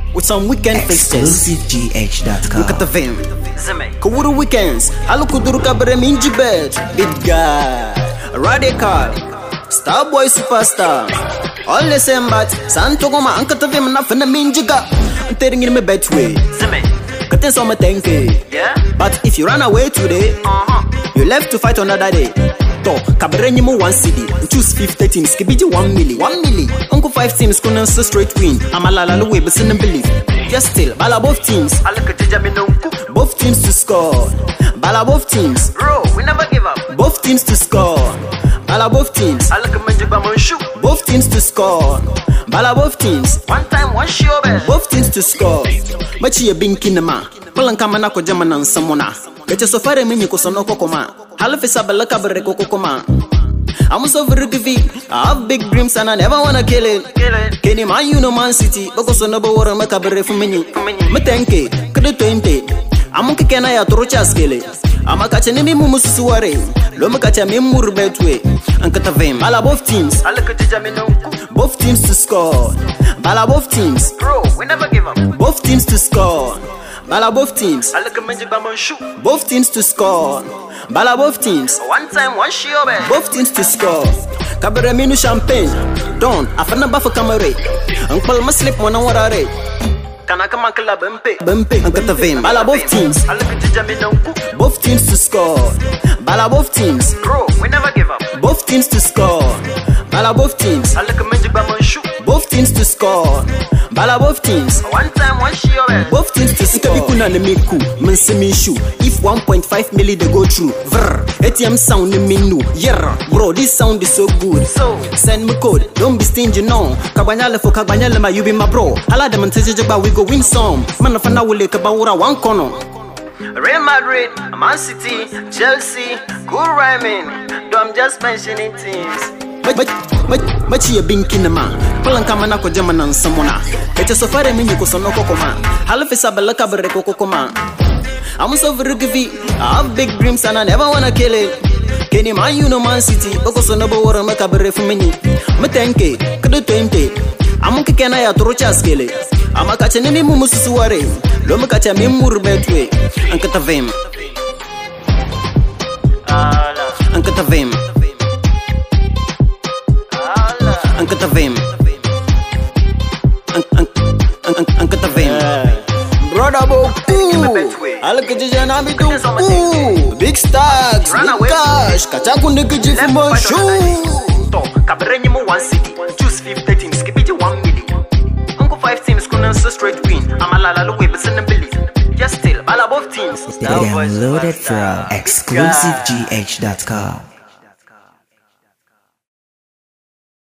with some weekend fixtures. ExclusiveGH.com. Look at the vim. Kawuru weekends. Halukuduru kabere minji bed. Big guy. Radical. Star boy superstar. All the same but Santo Goma Uncle Vim enough in the minjiga. I'm telling you my betway. Cutting some Yeah. But if you run away today, you left to fight another day. To Cabernet 1 CD, choose 50 teams, Kibiji 1 milli. 1 milli. Uncle 5 teams couldn't straight win. I'm a la way, but send them believe. Just still, bala both teams. I look at Jamino. Both teams to score. Bala both teams. Bro, we never give up. Both teams to score. Bala both teams. I look at Manjibama shoot. Both teams to score. Bala both teams. One time, one show, man. Both teams to score. But she a bin kinema. Pulankama ko German and Samona. Get a sofare mini kosonoko koma. Halifisa balaka bereko kokoma. I'm so very giving. I have big dreams and I never wanna kill it. Kenny man, you know Man City. Because no water make a berry for me. Metenke, could 20. I'm okay, can I have to scale? I'm a catching me musuare. Lomakacha me murbetwe. And Katavim. Bala both teams. I look at Jamino. Both teams to score. Bala both teams. Bro, we never give up. Both teams to score. Bala both teams. I look at Manjibama shoot. Both teams to score. Bala both teams. One time, one show, man. Both teams to score. Cabaret minu champagne. Don, afana bafa kamare. Uncle must slip one on rate. Can I come and club Bempe? Bempe, and Katavim. Bala both teams. I look at Jamino. Both teams to score. Bala both teams. Bro, we never give up. Both teams to score. Bala both teams. I look at Manjibama shoot. Both teams to score. Bala both teams. One time, one show, man. Both teams to score. Ikabikuna ne miku, mensemi shoe. If 1.5 milli they go through. Vrr, ATM sound in menu. Yeah, bro, this sound is so good. So, send me code, don't be stingy, no. Kabanyale for Kabanyale, ma you be my bro. Ala dem antejeba, we go win some. Man of na wule kabawura one corner. Real Madrid, Man City, Chelsea, good rhyming. Though I'm just mentioning teams. But you been kinema. Pulankama ko German and Samona. It's a safari mini kosonoko koma. Halifisa balaka bereko kokoma. I'm so very giving. I have big dreams and I never wanna kill it. Kenny man, you know Man City. Because no water make a berry for me. Metenke, could 20. I'm okay, can I have to scale it? I'm a catching any musuare. Lomakacha me murbetwe. And Katavim. And Katavim. And Katavim. And Katavim. Brother Boku. I look at you and I do. Big stacks, big cash. Kachaku nigga from my shoe. Cabernet 1 CD. Choose 50 teams. Kibiji 1 milli. Uncle 5 teams couldn't straight win. I'm a la way, but send them believe. Just still, ball both teams. Downloaded from ExclusiveGH.com.